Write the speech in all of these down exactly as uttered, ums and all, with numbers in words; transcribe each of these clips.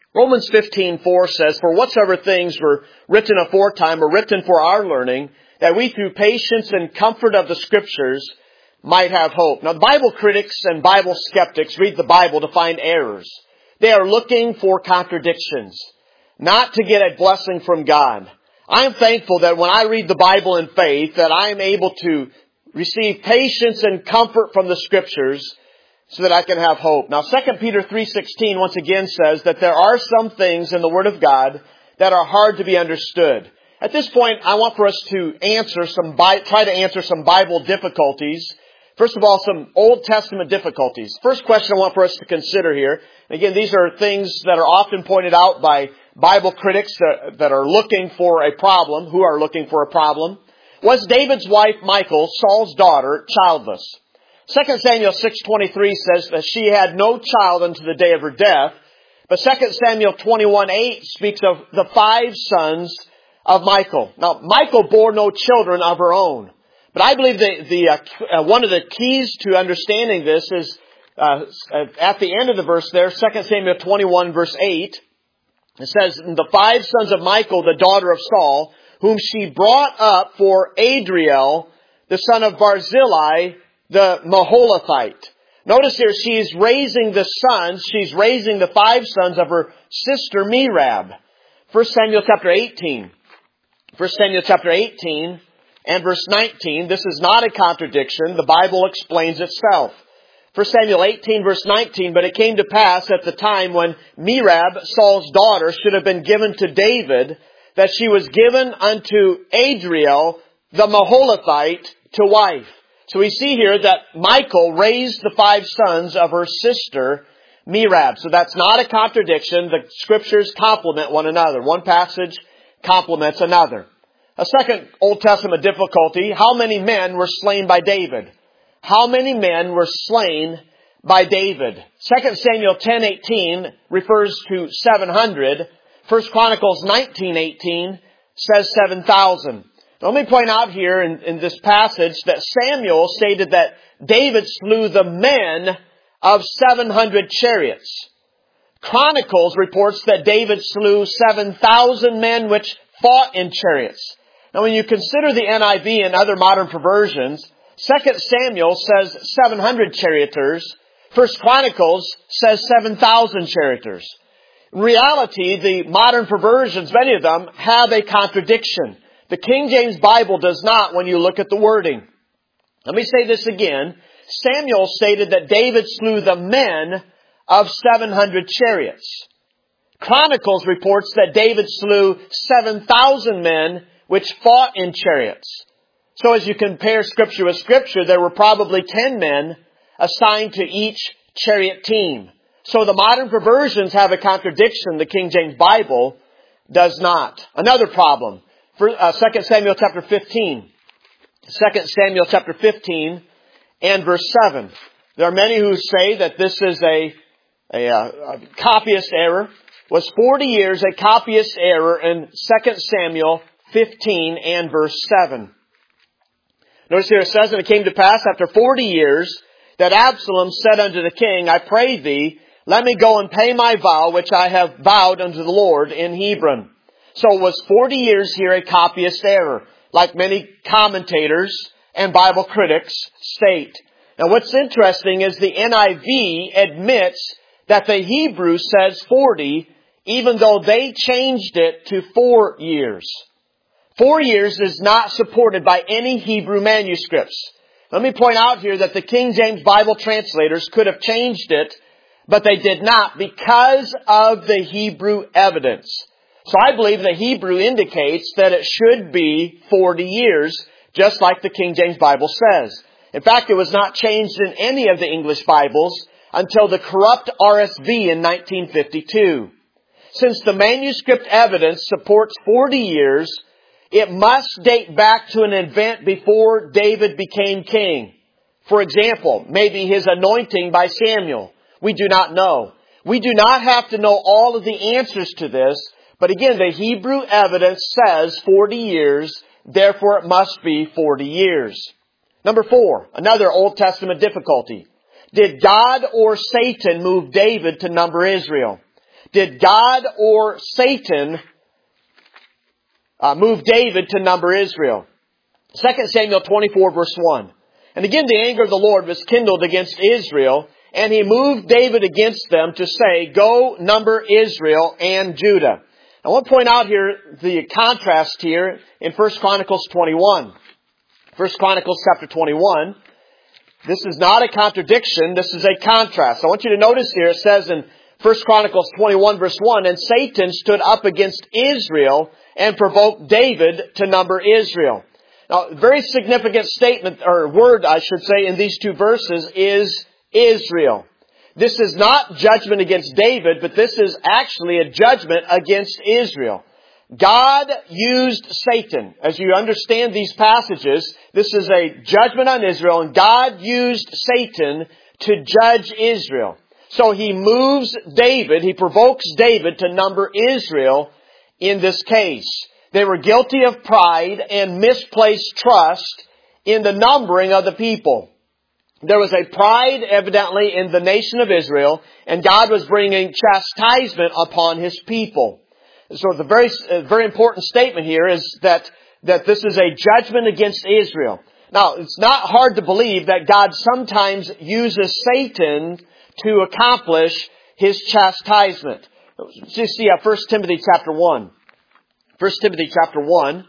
Romans fifteen four says, "For whatsoever things were written aforetime are written for our learning, that we through patience and comfort of the Scriptures might have hope." Now, the Bible critics and Bible skeptics read the Bible to find errors. They are looking for contradictions, not to get a blessing from God. I am thankful that when I read the Bible in faith, that I am able to receive patience and comfort from the Scriptures so that I can have hope. Now, Second Peter three sixteen once again says that there are some things in the Word of God that are hard to be understood. At this point, I want for us to answer some, try to answer some Bible difficulties. First of all, some Old Testament difficulties. First question I want for us to consider here. Again, these are things that are often pointed out by Bible critics that, that are looking for a problem, who are looking for a problem. Was David's wife, Michal, Saul's daughter, childless? Second Samuel six twenty-three says that she had no child unto the day of her death. But Second Samuel twenty-one eight speaks of the five sons of Michal. Now, Michal bore no children of her own. But I believe the, the uh, uh, one of the keys to understanding this is uh, at the end of the verse there, Second Samuel twenty-one verse eight. It says, "The five sons of Michal, the daughter of Saul, whom she brought up for Adriel, the son of Barzillai, the Maholathite." Notice here, she's raising the sons, she's raising the five sons of her sister Merab. First Samuel chapter eighteen. First Samuel chapter eighteen and verse nineteen. This is not a contradiction. The Bible explains itself. First Samuel eighteen verse nineteen, "But it came to pass at the time when Merab, Saul's daughter, should have been given to David, that she was given unto Adriel, the Maholathite, to wife." So we see here that Michal raised the five sons of her sister Merab. So that's not a contradiction. The Scriptures complement one another. One passage complements another. A second Old Testament difficulty: how many men were slain by David? How many men were slain by David? Second Samuel ten eighteen refers to seven hundred. First Chronicles nineteen eighteen says seven thousand. Let me point out here in, in this passage that Samuel stated that David slew the men of seven hundred chariots. Chronicles reports that David slew seven thousand men which fought in chariots. Now, when you consider the N I V and other modern perversions, Second Samuel says seven hundred charioteers. First Chronicles says seven thousand charioteers. In reality, the modern perversions, many of them, have a contradiction. The King James Bible does not when you look at the wording. Let me say this again. Samuel stated that David slew the men of seven hundred chariots. Chronicles reports that David slew seven thousand men which fought in chariots. So as you compare Scripture with Scripture, there were probably ten men assigned to each chariot team. So the modern perversions have a contradiction. The King James Bible does not. Another problem. For, uh, Second Samuel chapter fifteen. Second Samuel chapter fifteen and verse seven. There are many who say that this is a, a, a copyist error. Was forty years a copyist error in Second Samuel fifteen and verse seven. Notice here it says, "And it came to pass after forty years that Absalom said unto the king, I pray thee, let me go and pay my vow which I have vowed unto the Lord in Hebron." So was forty years here a copyist error, like many commentators and Bible critics state. Now what's interesting is the N I V admits that the Hebrew says forty, even though they changed it to four years. Four years is not supported by any Hebrew manuscripts. Let me point out here that the King James Bible translators could have changed it, but they did not because of the Hebrew evidence. So I believe the Hebrew indicates that it should be forty years, just like the King James Bible says. In fact, it was not changed in any of the English Bibles until the corrupt R S V in nineteen fifty-two. Since the manuscript evidence supports forty years, it must date back to an event before David became king. For example, maybe his anointing by Samuel. We do not know. We do not have to know all of the answers to this. But again, the Hebrew evidence says forty years, therefore it must be forty years. Number four, another Old Testament difficulty. Did God or Satan move David to number Israel? Did God or Satan uh, move David to number Israel? Second Samuel twenty-four verse one. And again the anger of the Lord was kindled against Israel, and He moved David against them to say, go number Israel and Judah. I want to point out here the contrast here in First Chronicles twenty-one. First Chronicles chapter twenty-one. This is not a contradiction, this is a contrast. I want you to notice here, it says in First Chronicles twenty-one verse one, and Satan stood up against Israel and provoked David to number Israel. Now, very significant statement, or word I should say, in these two verses is Israel. This is not judgment against David, but this is actually a judgment against Israel. God used Satan. As you understand these passages, this is a judgment on Israel, and God used Satan to judge Israel. So He moves David, He provokes David to number Israel in this case. They were guilty of pride and misplaced trust in the numbering of the people. There was a pride evidently in the nation of Israel, and God was bringing chastisement upon His people. So the very, uh, very important statement here is that, that this is a judgment against Israel. Now, it's not hard to believe that God sometimes uses Satan to accomplish His chastisement. Let's see uh, First Timothy chapter one. First Timothy chapter one.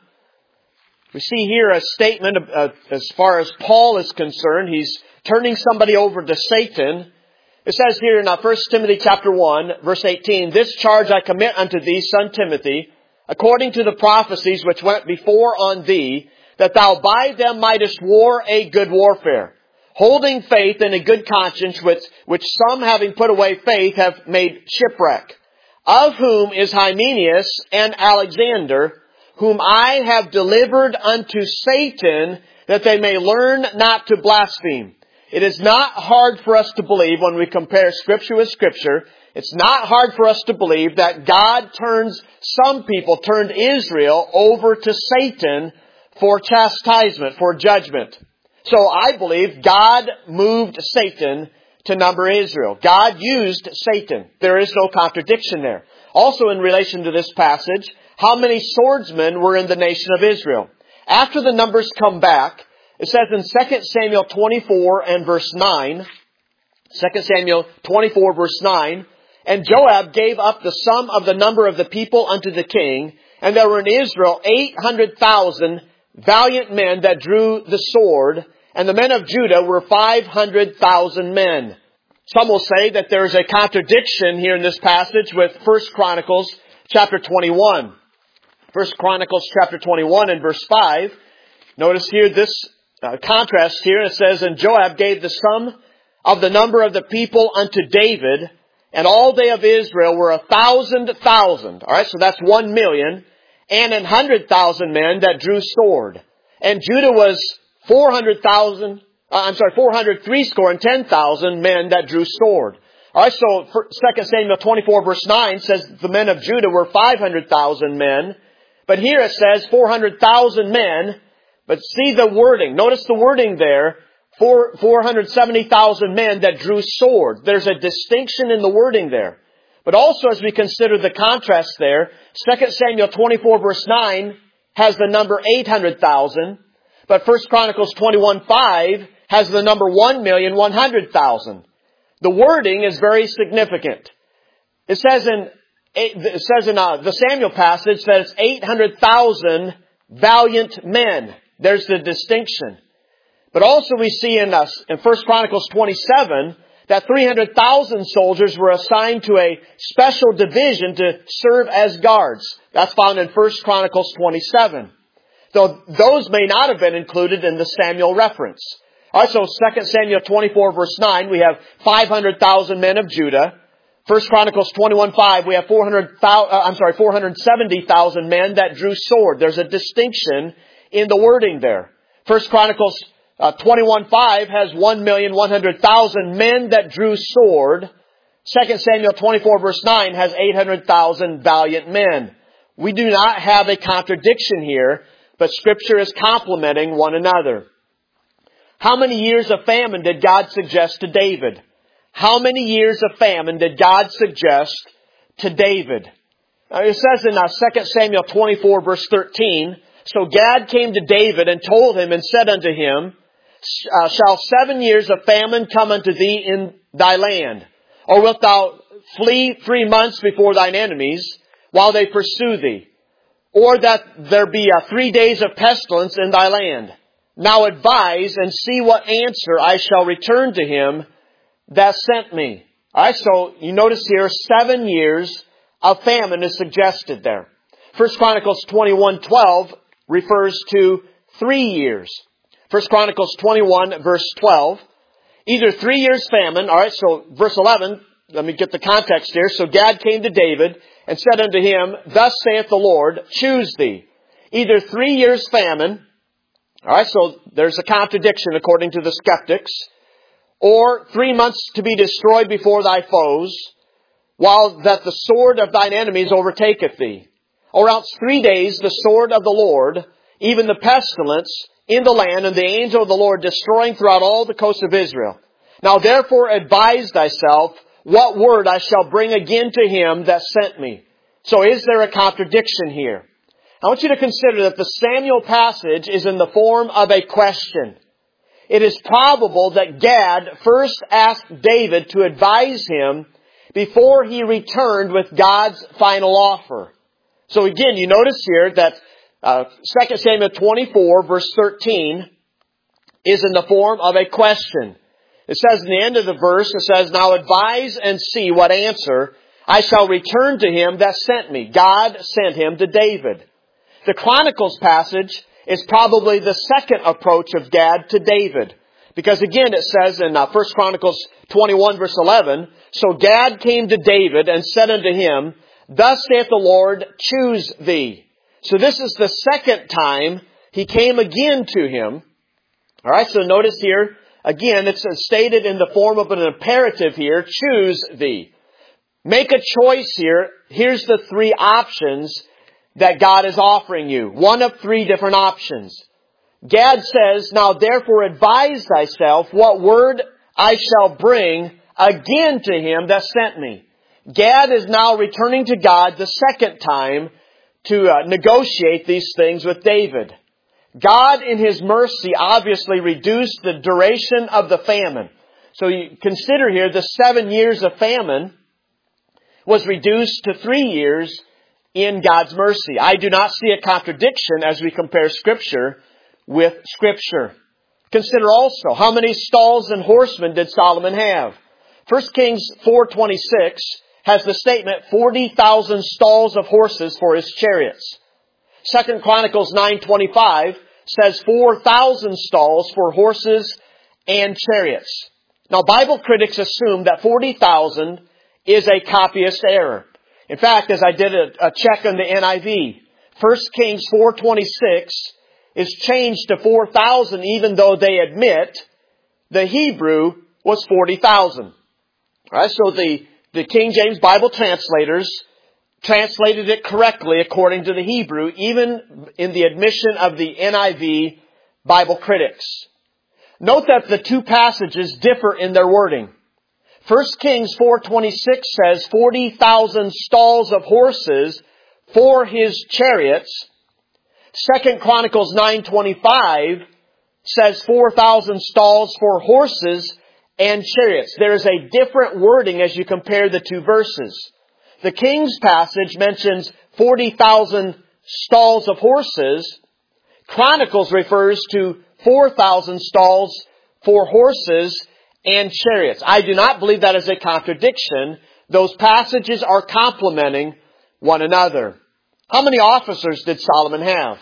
We see here a statement of, uh, as far as Paul is concerned. He's turning somebody over to Satan. It says here in First Timothy chapter one, verse eighteen, this charge I commit unto thee, son Timothy, according to the prophecies which went before on thee, that thou by them mightest war a good warfare, holding faith in a good conscience, which, which some having put away faith have made shipwreck, of whom is Hymenaeus and Alexander, whom I have delivered unto Satan, that they may learn not to blaspheme. It is not hard for us to believe when we compare Scripture with Scripture. It's not hard for us to believe that God turns some people, turned Israel over to Satan for chastisement, for judgment. So I believe God moved Satan to number Israel. God used Satan. There is no contradiction there. Also in relation to this passage, how many swordsmen were in the nation of Israel? After the numbers come back, it says in Second Samuel twenty-four and verse nine, Second Samuel twenty-four verse nine, and Joab gave up the sum of the number of the people unto the king, and there were in Israel eight hundred thousand valiant men that drew the sword, and the men of Judah were five hundred thousand men. Some will say that there is a contradiction here in this passage with First Chronicles chapter twenty-one. First Chronicles chapter twenty-one and verse five. Notice here this Uh, contrast here. It says, and Joab gave the sum of the number of the people unto David, and all they of Israel were a thousand thousand. All right, so that's one million, and an hundred thousand men that drew sword. And Judah was four hundred thousand. Uh, I'm sorry, four hundred three score and ten thousand men that drew sword. All right, so Second Samuel twenty-four verse nine says the men of Judah were five hundred thousand men, but here it says four hundred thousand men. But see the wording. Notice the wording there. Four, four hundred seventy thousand men that drew sword. There's a distinction in the wording there. But also as we consider the contrast there, Second Samuel twenty-four verse nine has the number eight hundred thousand. But First Chronicles twenty-one five has the number one million one hundred thousand. The wording is very significant. It says in, it says in uh, the Samuel passage that it's eight hundred thousand valiant men. There's the distinction. But also we see in us in First Chronicles twenty-seven that three hundred thousand soldiers were assigned to a special division to serve as guards. That's found in First Chronicles twenty-seven. Though those may not have been included in the Samuel reference. Also, Second Samuel twenty-four verse nine, we have five hundred thousand men of Judah. First Chronicles twenty-one five, we have four hundred thousand, uh, I'm sorry, four hundred seventy thousand men that drew sword. There's a distinction in the wording there. First Chronicles uh, twenty-one five has one million one hundred thousand men that drew sword. Second Samuel twenty-four verse nine has eight hundred thousand valiant men. We do not have a contradiction here, but Scripture is complementing one another. How many years of famine did God suggest to David? How many years of famine did God suggest to David. Now, it says in uh, Second Samuel twenty-four verse thirteen, so Gad came to David and told him and said unto him, uh, shall seven years of famine come unto thee in thy land? Or wilt thou flee three months before thine enemies while they pursue thee? Or that there be uh, three days of pestilence in thy land? Now advise and see what answer I shall return to him that sent me. Alright, so you notice here seven years of famine is suggested there. First Chronicles twenty-one twelve refers to three years. First Chronicles twenty-one verse twelve. Either three years famine, alright, so verse eleven, let me get the context here. So Gad came to David and said unto him, thus saith the Lord, choose thee. Either three years famine, alright, so there's a contradiction according to the skeptics, or three months to be destroyed before thy foes, while that the sword of thine enemies overtaketh thee. Or else three days the sword of the Lord, even the pestilence in the land, and the angel of the Lord destroying throughout all the coast of Israel. Now therefore advise thyself what word I shall bring again to him that sent me. So is there a contradiction here? I want you to consider that the Samuel passage is in the form of a question. It is probable that Gad first asked David to advise him before he returned with God's final offer. So again, you notice here that uh, Second Samuel twenty-four verse thirteen is in the form of a question. It says in the end of the verse, it says, now advise and see what answer I shall return to him that sent me. God sent him to David. The Chronicles passage is probably the second approach of Gad to David. Because again, it says in uh, First Chronicles twenty-one verse eleven, so Gad came to David and said unto him, thus saith the Lord, choose thee. So this is the second time he came again to him. Alright, so notice here, again, it's stated in the form of an imperative here, choose thee. Make a choice here. Here's the three options that God is offering you. One of three different options. Gad says, now therefore advise thyself what word I shall bring again to him that sent me. Gad is now returning to God the second time to uh, negotiate these things with David. God in His mercy obviously reduced the duration of the famine. So you consider here the seven years of famine was reduced to three years in God's mercy. I do not see a contradiction as we compare Scripture with Scripture. Consider also, how many stalls and horsemen did Solomon have? First Kings four twenty-six has the statement, forty thousand stalls of horses for his chariots. Second Chronicles nine twenty-five says four thousand stalls for horses and chariots. Now, Bible critics assume that forty thousand is a copyist error. In fact, as I did a, a check on the N I V, First Kings four twenty-six is changed to four thousand even though they admit the Hebrew was forty thousand. Alright, so the, the King James Bible translators translated it correctly according to the Hebrew, even in the admission of the N I V Bible critics. Note that the two passages differ in their wording. First Kings four twenty-six says forty thousand stalls of horses for his chariots. Second Chronicles nine twenty-five says four thousand stalls for horses and chariots. There is a different wording as you compare the two verses. The King's passage mentions forty thousand stalls of horses. Chronicles refers to four thousand stalls for horses and chariots. I do not believe that is a contradiction. Those passages are complementing one another. How many officers did Solomon have?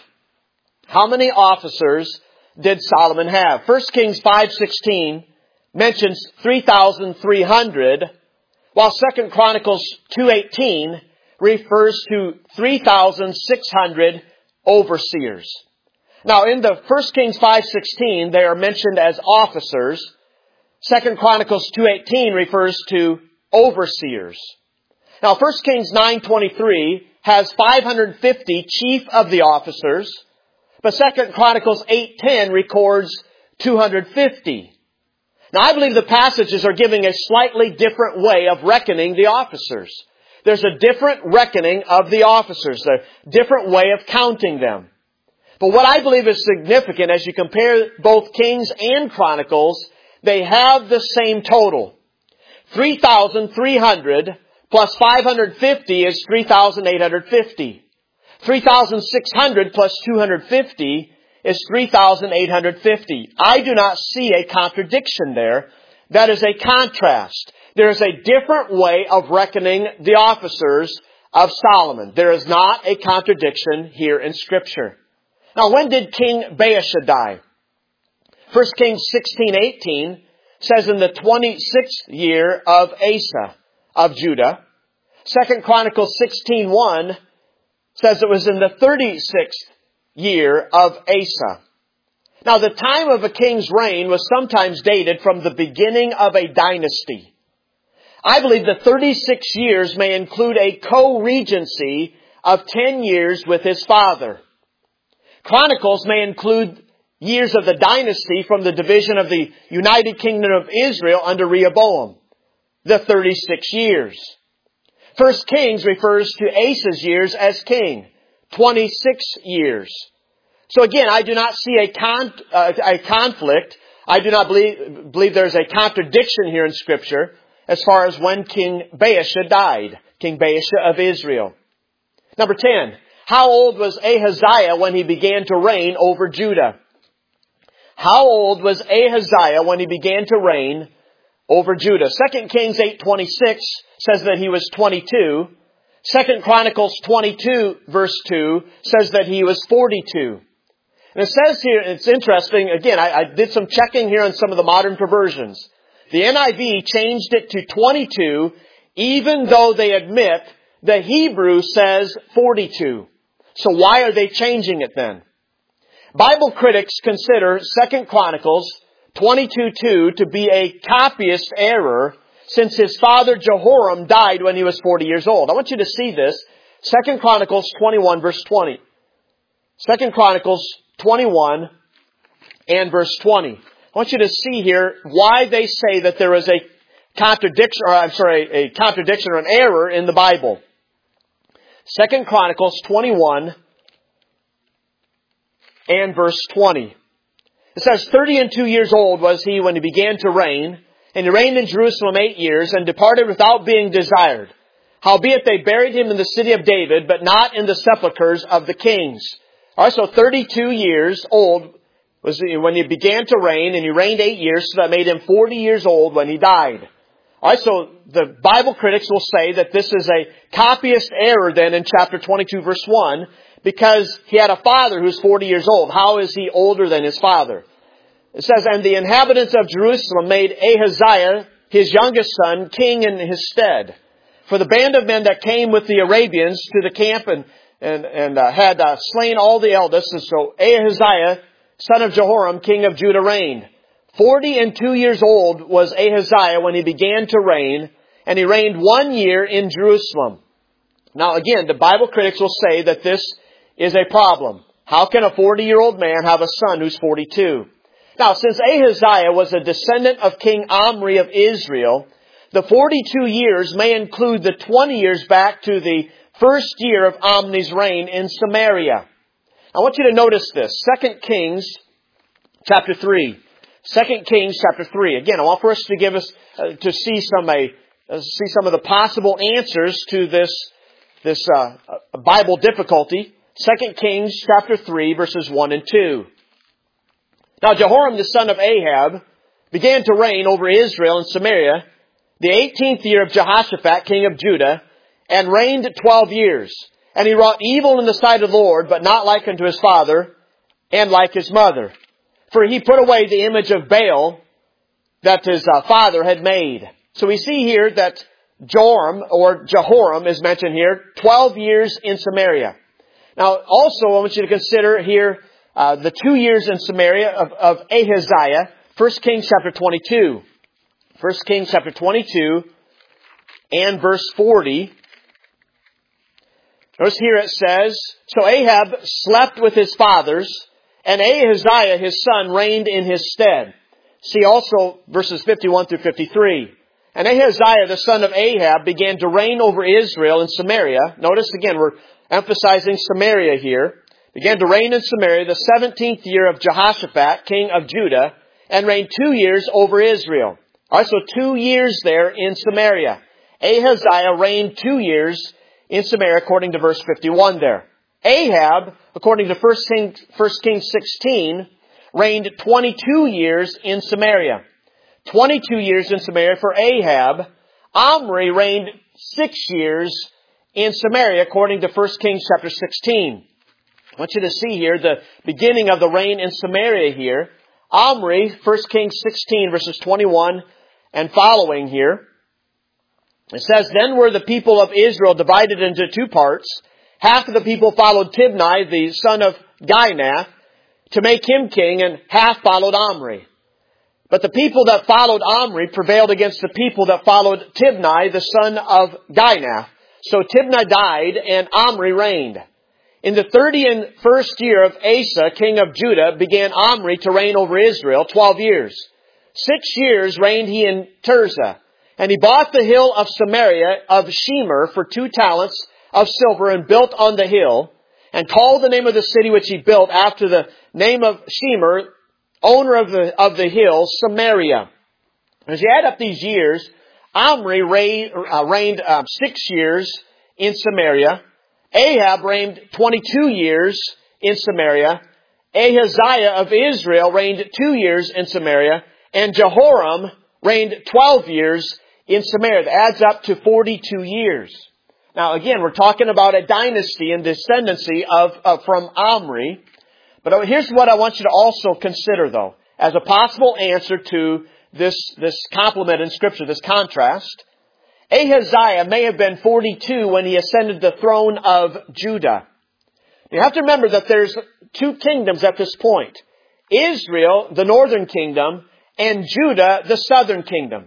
How many officers did Solomon have? First Kings five sixteen mentions three thousand three hundred, while Second Chronicles two eighteen refers to three thousand six hundred overseers. Now, in the First Kings five sixteen, they are mentioned as officers. Second Chronicles two eighteen refers to overseers. Now, First Kings nine twenty-three has five hundred fifty chief of the officers, but Second Chronicles eight ten records two hundred fifty. Now, I believe the passages are giving a slightly different way of reckoning the officers. There's a different reckoning of the officers, a different way of counting them. But what I believe is significant as you compare both Kings and Chronicles, they have the same total. three thousand three hundred plus five hundred fifty is three thousand eight hundred fifty. three thousand six hundred plus two hundred fifty is three thousand eight hundred fifty. I do not see a contradiction there. That is a contrast. There is a different way of reckoning the officers of Solomon. There is not a contradiction here in Scripture. Now, when did King Baasha die? First Kings sixteen eighteen says in the twenty-sixth year of Asa of Judah. Second Chronicles sixteen one says it was in the thirty-sixth year of Asa. Now, the time of a king's reign was sometimes dated from the beginning of a dynasty. I believe the thirty-six years may include a co-regency of ten years with his father. Chronicles may include years of the dynasty from the division of the United Kingdom of Israel under Rehoboam, the thirty-six years. First Kings refers to Asa's years as king, twenty-six years. So again, I do not see a, con- uh, a conflict. I do not believe, believe there's a contradiction here in Scripture as far as when King Baasha died, King Baasha of Israel. Number ten, how old was Ahaziah when he began to reign over Judah? How old was Ahaziah when he began to reign over Judah? Second Kings eight twenty-six says that he was twenty-two. Second Chronicles twenty-two verse two says that he was forty-two. And it says here, it's interesting, again, I, I did some checking here on some of the modern perversions. The N I V changed it to twenty-two, even though they admit the Hebrew says forty-two. So why are they changing it then? Bible critics consider Second Chronicles twenty-two two to be a copyist error since his father Jehoram died when he was forty years old. I want you to see this. Second Chronicles twenty-one verse twenty. Second Chronicles twenty-one and verse twenty. I want you to see here why they say that there is a contradiction, or I'm sorry, a contradiction or an error in the Bible. Second Chronicles twenty-one and verse twenty. It says, thirty and two years old was he when he began to reign, and he reigned in Jerusalem eight years, and departed without being desired. Howbeit they buried him in the city of David, but not in the sepulchres of the kings. Also, thirty-two years old was when he began to reign, and he reigned eight years, so that made him forty years old when he died. All right, so the Bible critics will say that this is a copyist error then in chapter twenty-two verse one, because he had a father who's forty years old. How is he older than his father? It says, and the inhabitants of Jerusalem made Ahaziah, his youngest son, king in his stead. For the band of men that came with the Arabians to the camp and, and, and uh, had uh, slain all the eldest, and so Ahaziah, son of Jehoram, king of Judah, reigned. Forty and two years old was Ahaziah when he began to reign, and he reigned one year in Jerusalem. Now again, the Bible critics will say that this is a problem. How can a forty-year-old man have a son who's forty-two? Now, since Ahaziah was a descendant of King Omri of Israel, the forty-two years may include the twenty years back to the first year of Omri's reign in Samaria. I want you to notice this. Second Kings chapter three. Second Kings chapter three. Again, I want for us to give us, uh, to see some, a, uh, see some of the possible answers to this, this, uh, Bible difficulty. Second Kings chapter three verses one and two. Now Jehoram the son of Ahab began to reign over Israel and Samaria the eighteenth year of Jehoshaphat, king of Judah, and reigned twelve years. And he wrought evil in the sight of the Lord, but not like unto his father, and like his mother. For he put away the image of Baal that his uh, father had made. So we see here that Joram, or Jehoram is mentioned here, twelve years in Samaria. Now also I want you to consider here uh, the two years in Samaria of, of Ahaziah. First Kings chapter twenty-two. First Kings chapter twenty-two and verse forty. Notice here it says, so Ahab slept with his fathers, and Ahaziah his son reigned in his stead. See also verses fifty-one through fifty-three. And Ahaziah, the son of Ahab, began to reign over Israel in Samaria. Notice again, we're emphasizing Samaria here. Began to reign in Samaria the seventeenth year of Jehoshaphat, king of Judah, and reigned two years over Israel. All right, so two years there in Samaria. Ahaziah reigned two years in Samaria, according to verse fifty-one there. Ahab, according to First Kings sixteen, reigned twenty-two years in Samaria. twenty-two years in Samaria for Ahab. Omri reigned six years in Samaria, according to First Kings chapter sixteen. I want you to see here the beginning of the reign in Samaria here. Omri, First Kings sixteen, verses twenty-one and following here. It says, Then were the people of Israel divided into two parts. Half of the people followed Tibni, the son of Ginath, to make him king, and half followed Omri. But the people that followed Omri prevailed against the people that followed Tibni, the son of Ginath. So Tibni died, and Omri reigned. In the thirty and first year of Asa, king of Judah, began Omri to reign over Israel, twelve years. Six years reigned he in Tirzah. And he bought the hill of Samaria of Shemer for two talents of silver and built on the hill, and called the name of the city which he built after the name of Shemer, owner of the, of the hill, Samaria. As you add up these years, Omri reigned, uh, reigned uh, six years in Samaria. Ahab reigned twenty-two years in Samaria. Ahaziah of Israel reigned two years in Samaria. And Jehoram reigned twelve years in Samaria. That adds up to forty-two years. Now again, we're talking about a dynasty and descendancy of, of from Omri. But here's what I want you to also consider though, as a possible answer to this, this complement in Scripture, this contrast. Ahaziah may have been forty-two when he ascended the throne of Judah. You have to remember that there's two kingdoms at this point. Israel, the northern kingdom, and Judah, the southern kingdom.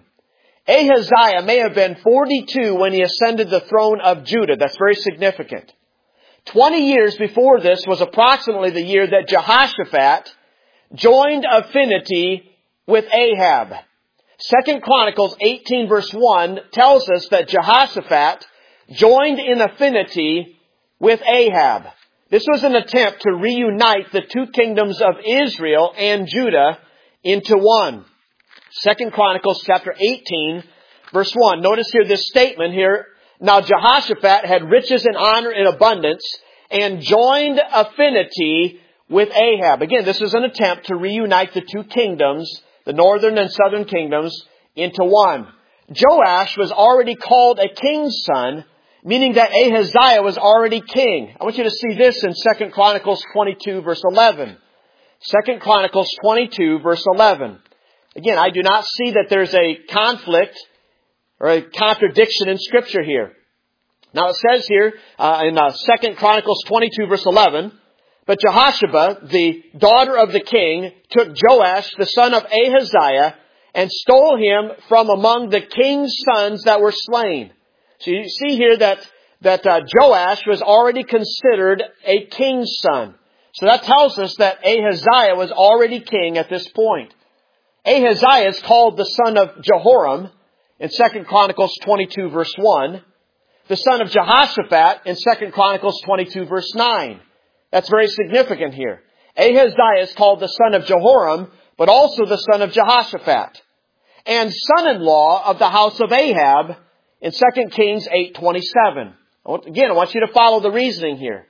Ahaziah may have been forty-two when he ascended the throne of Judah. That's very significant. Twenty years before this was approximately the year that Jehoshaphat joined affinity with Ahab. Second Chronicles eighteen verse one tells us that Jehoshaphat joined in affinity with Ahab. This was an attempt to reunite the two kingdoms of Israel and Judah into one. Second Chronicles chapter eighteen verse one. Notice here this statement here. Now Jehoshaphat had riches and honor in abundance and joined affinity with Ahab. Again, this is an attempt to reunite the two kingdoms, the northern and southern kingdoms, into one. Joash was already called a king's son, meaning that Ahaziah was already king. I want you to see this in Second Chronicles twenty-two verse eleven. Second Chronicles twenty-two verse eleven. Again, I do not see that there's a conflict or a contradiction in Scripture here. Now it says here uh, in uh, Second Chronicles twenty-two verse eleven, But Jehoshaphat, the daughter of the king, took Joash, the son of Ahaziah, and stole him from among the king's sons that were slain. So you see here that, that uh, Joash was already considered a king's son. So that tells us that Ahaziah was already king at this point. Ahaziah is called the son of Jehoram in Second Chronicles twenty-two verse one. The son of Jehoshaphat in Second Chronicles twenty-two verse nine. That's very significant here. Ahaziah is called the son of Jehoram, but also the son of Jehoshaphat. And son-in-law of the house of Ahab in Second Kings eight twenty-seven. Again, I want you to follow the reasoning here.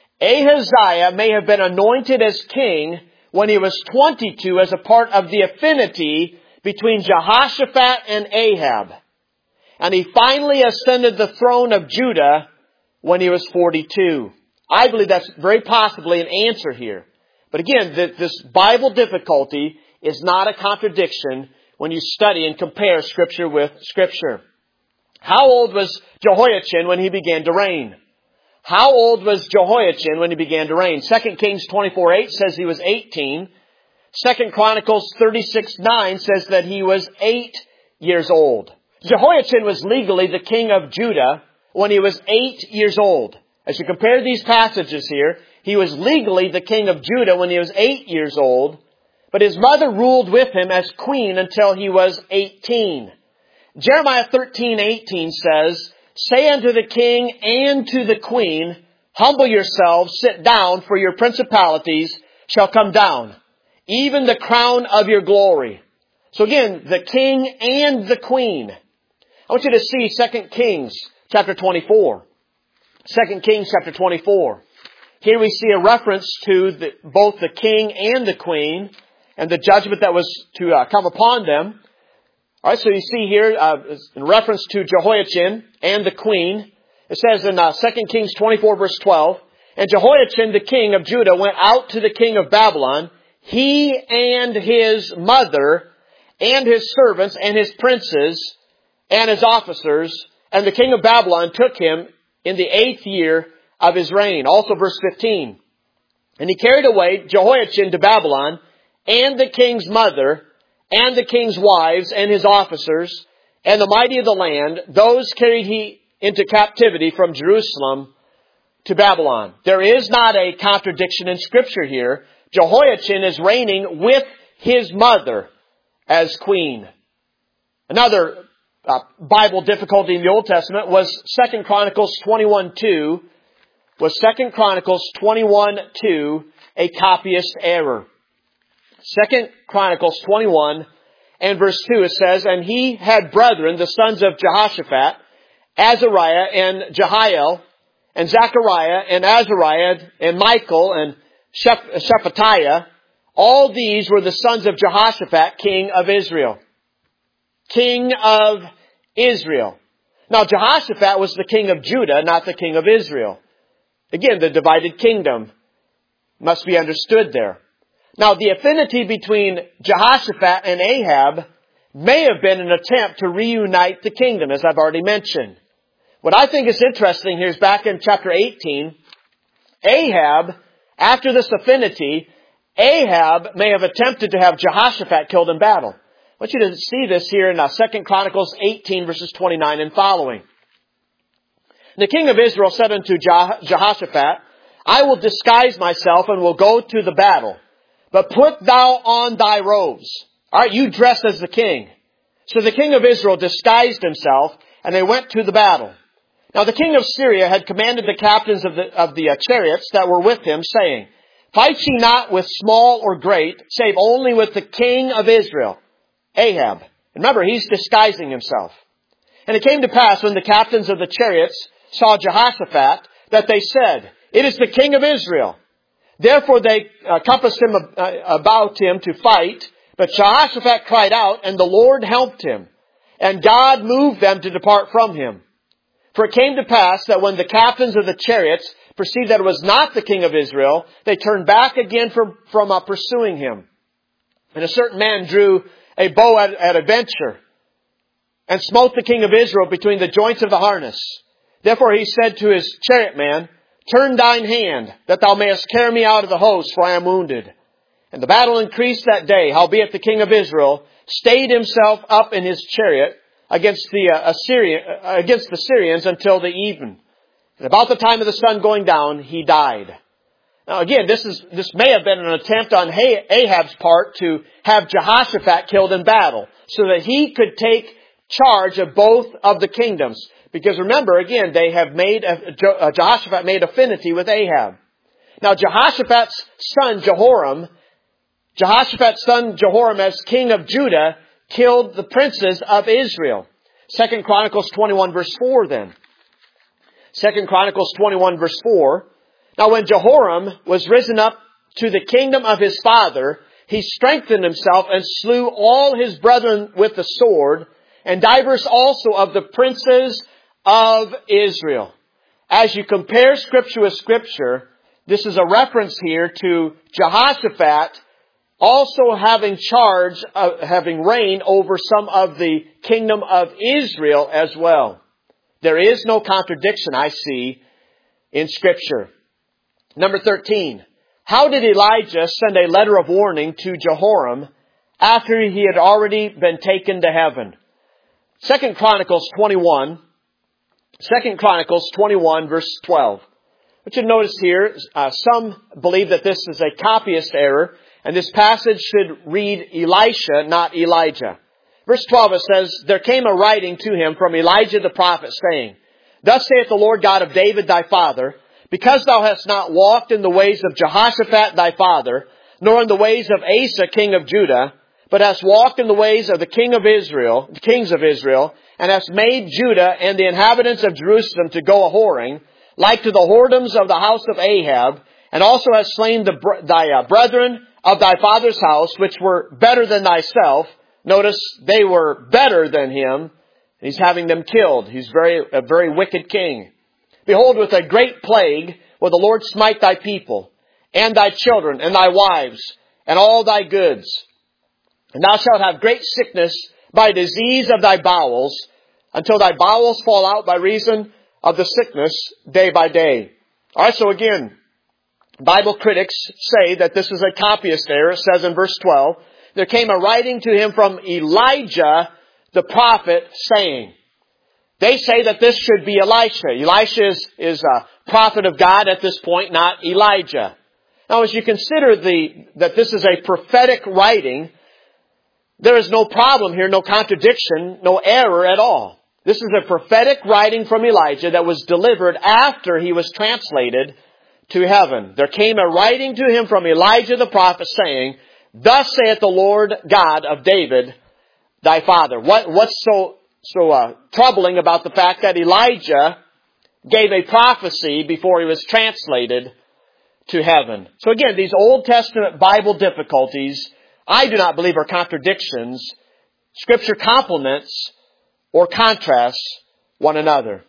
Ahaziah may have been anointed as king when he was twenty-two as a part of the affinity between Jehoshaphat and Ahab. And he finally ascended the throne of Judah when he was forty-two. I believe that's very possibly an answer here. But again, this Bible difficulty is not a contradiction when you study and compare Scripture with Scripture. How old was Jehoiachin when he began to reign? How old was Jehoiachin when he began to reign? Second Kings twenty-four eight says he was eighteen. Second Chronicles thirty-six nine says that he was eight years old. Jehoiachin was legally the king of Judah when he was eight years old. As you compare these passages here, he was legally the king of Judah when he was eight years old, but his mother ruled with him as queen until he was eighteen. Jeremiah thirteen eighteen says, say unto the king and to the queen, humble yourselves, sit down, for your principalities shall come down, even the crown of your glory. So again, the king and the queen. I want you to see Second Kings chapter twenty-four. Second Kings chapter twenty-four. Here we see a reference to the, both the king and the queen and the judgment that was to uh, come upon them. All right, so you see here uh, in reference to Jehoiachin and the queen, it says in uh, Second Kings twenty-four verse twelve, and Jehoiachin the king of Judah went out to the king of Babylon, he and his mother and his servants and his princes and his officers, and the king of Babylon took him in the eighth year of his reign. Also verse fifteen. And he carried away Jehoiachin to Babylon, and the king's mother, and the king's wives, and his officers, and the mighty of the land, those carried he into captivity from Jerusalem to Babylon. There is not a contradiction in Scripture here. Jehoiachin is reigning with his mother as queen. Another uh, Bible difficulty in the Old Testament was Second Chronicles twenty-one two. Was Second Chronicles twenty-one two a copyist error? Second Chronicles twenty-one and verse two, it says, and he had brethren, the sons of Jehoshaphat, Azariah and Jehiel, and Zechariah and Azariah and Michael and Sheph- Shephatiah. All these were the sons of Jehoshaphat, king of Israel. King of Israel. Now Jehoshaphat was the king of Judah, not the king of Israel. Again, the divided kingdom must be understood there. Now, the affinity between Jehoshaphat and Ahab may have been an attempt to reunite the kingdom, as I've already mentioned. What I think is interesting here is back in chapter eighteen, Ahab, after this affinity, Ahab may have attempted to have Jehoshaphat killed in battle. I want you to see this here in Second Chronicles eighteen, verses twenty-nine and following. The king of Israel said unto Jehoshaphat, I will disguise myself and will go to the battle. But put thou on thy robes. All right, you dress as the king. So the king of Israel disguised himself, and they went to the battle. Now the king of Syria had commanded the captains of the, of the uh, chariots that were with him, saying, fight ye not with small or great, save only with the king of Israel, Ahab. Remember, he's disguising himself. And it came to pass when the captains of the chariots saw Jehoshaphat, that they said, it is the king of Israel. Therefore they uh, compassed him uh, about him to fight, but Jehoshaphat cried out, and the Lord helped him, and God moved them to depart from him. For it came to pass that when the captains of the chariots perceived that it was not the king of Israel, they turned back again from, from uh, pursuing him. And a certain man drew a bow at, at a venture, and smote the king of Israel between the joints of the harness. Therefore he said to his chariot man, turn thine hand, that thou mayest carry me out of the host, for I am wounded. And the battle increased that day, howbeit the king of Israel stayed himself up in his chariot against the uh, Assyrian, uh, against the Syrians until the even. And about the time of the sun going down, he died. Now again, this is this may have been an attempt on Ahab's part to have Jehoshaphat killed in battle, so that he could take charge of both of the kingdoms. Because remember, again, they have made, a, Jehoshaphat made affinity with Ahab. Now Jehoshaphat's son Jehoram, Jehoshaphat's son Jehoram as king of Judah, killed the princes of Israel. Second Chronicles twenty-one verse four then. Second Chronicles twenty-one verse four. Now when Jehoram was risen up to the kingdom of his father, he strengthened himself and slew all his brethren with the sword, and divers also of the princes of Israel. As you compare Scripture with Scripture, this is a reference here to Jehoshaphat also having charge, of, having reign over some of the kingdom of Israel as well. There is no contradiction, I see, in Scripture. Number thirteen. How did Elijah send a letter of warning to Jehoram after he had already been taken to heaven? Second Chronicles twenty-one. Second Chronicles twenty-one verse twelve. What you notice here, uh, some believe that this is a copyist error, and this passage should read Elisha, not Elijah. Verse twelve, it says, there came a writing to him from Elijah the prophet, saying, Thus saith the Lord God of David thy father, because thou hast not walked in the ways of Jehoshaphat thy father, nor in the ways of Asa king of Judah, but hast walked in the ways of the king of Israel, the kings of Israel, and hast made Judah and the inhabitants of Jerusalem to go a-whoring, like to the whoredoms of the house of Ahab, and also hast slain the, thy uh, brethren of thy father's house, which were better than thyself. Notice, they were better than him. He's having them killed. He's very a very wicked king. Behold, with a great plague will the Lord smite thy people, and thy children, and thy wives, and all thy goods. And thou shalt have great sickness by disease of thy bowels, until thy bowels fall out by reason of the sickness day by day. All right, so again, Bible critics say that this is a copyist error. It says in verse twelve, there came a writing to him from Elijah the prophet, saying. They say that this should be Elisha. Elisha is, is a prophet of God at this point, not Elijah. Now, as you consider the that this is a prophetic writing, there is no problem here, no contradiction, no error at all. This is a prophetic writing from Elijah that was delivered after he was translated to heaven. There came a writing to him from Elijah the prophet, saying, Thus saith the Lord God of David, thy father. What, what's so, so uh, troubling about the fact that Elijah gave a prophecy before he was translated to heaven? So again, these Old Testament Bible difficulties, I do not believe are contradictions. Scripture complements or contrasts one another.